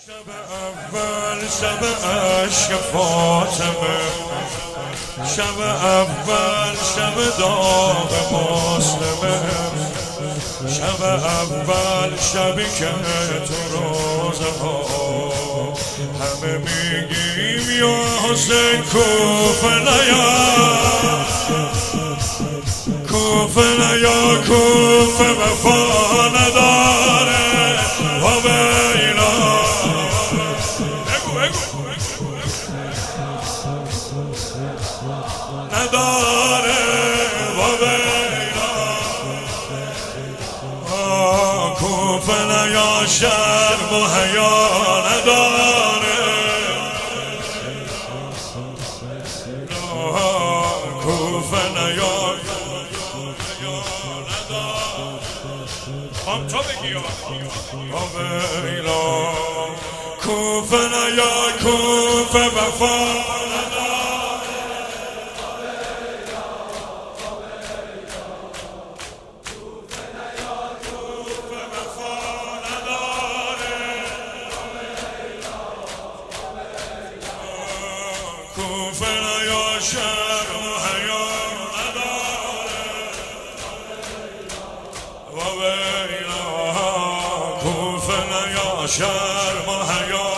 شب اول شب عشق فاطمه، شب اول شب داغ مسلمه، شب اول شبی که تو روزه ها همه میگیم یا حسین کوفه نیا، کوفه نیا، کوفه وفا نداره و بینا. نداره و بینا. کوفه نیا شرم و حیا نداره، کوفه نیا هم تو بگی ویلا. کوفه نیا کوفه وفا کوفه نیا شرم و حیا نداره و ویلا. کوفه نیا شرم و حیا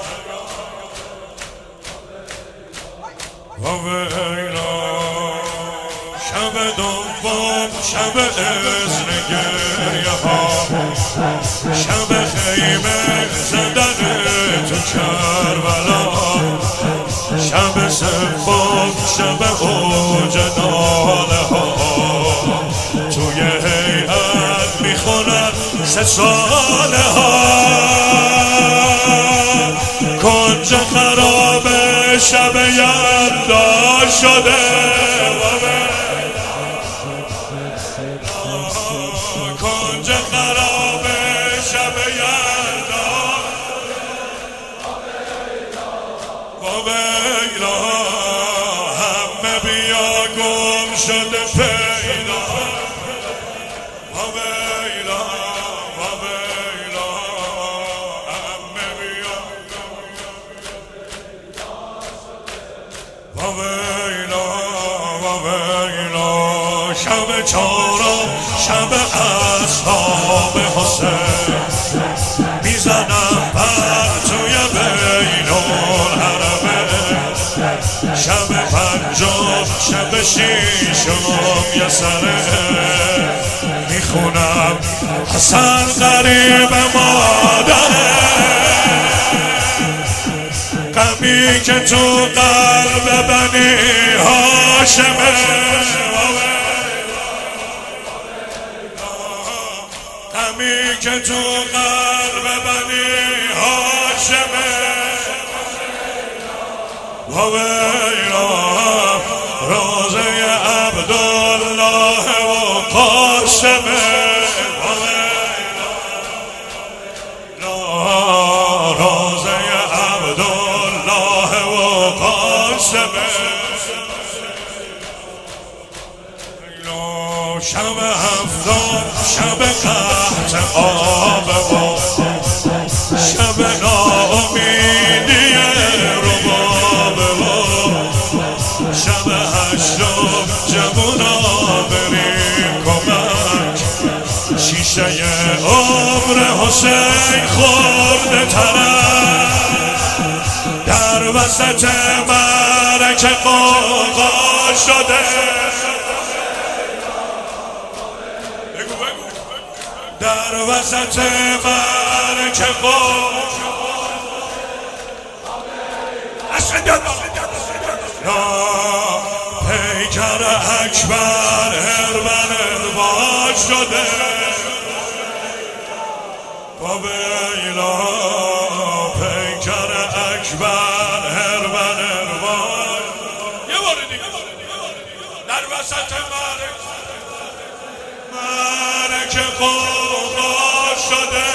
و ویلا. شب دوم شب اذن گریه ها، شب خیمه زدن تو کربلا، شب سوم شب اوج ناله ها، توی هیئت میخونن 3 ساله ها. کنج خراب شب یلدا شده، کنج خراب شب یلدا و ویلا. همه بیا گم شده پیدا و ویلا و ویلا. همه بیا و ویلا و ویلا. شب چهارم شب اصحاب حسین، میزنم پر توی بین الحرمین. شب پنجم شب شیشم یسره، میخونم حسن غریب مادره. غمی که تو قلب بنی هاشمه، غمی که تو قلب بنی هاشمه و ویلا. روزه عبدالله و قاسمه و ویلا. روزه عبدالله و قاسمه. شب هفتم شب قحط آب و شب ناامیدی رباب و شب هشتم جوونا بریم کمک. شیشه عمر حسین خورده طرف، در وسط معرکه قوقا شده. در وسط معرکه پیکر اکبر هربن ارباز شده و ویلا. پیکر اکبر هربن ارباز. یه بار دیگه در وسط معرکه قوقا شده.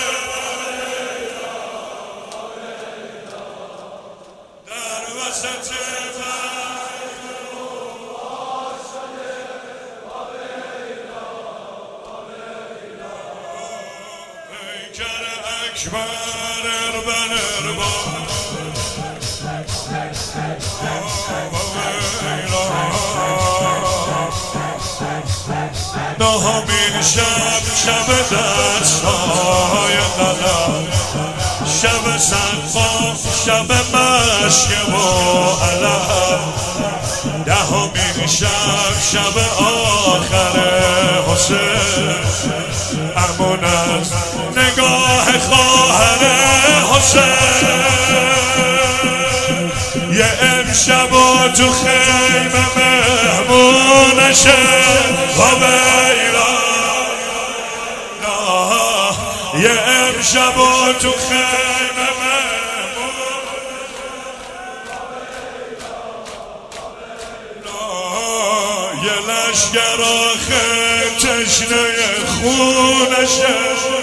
در وسط پیکر اکبر اربن نهمین شب دستای قلم، شب سقا، شب مشک و علم. دهمین شب آخر حسین، امون از نگاه خواهر حسین. یه امشب و تو خیمه مهمونشه و بیلا، یه امشب و تو خیمه یه لشگر آخه تشنه خونشه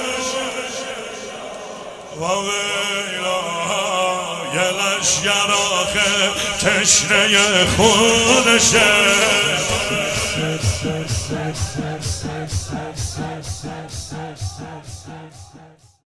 و ویلا، یه لشگر آخه تشنه خونشه.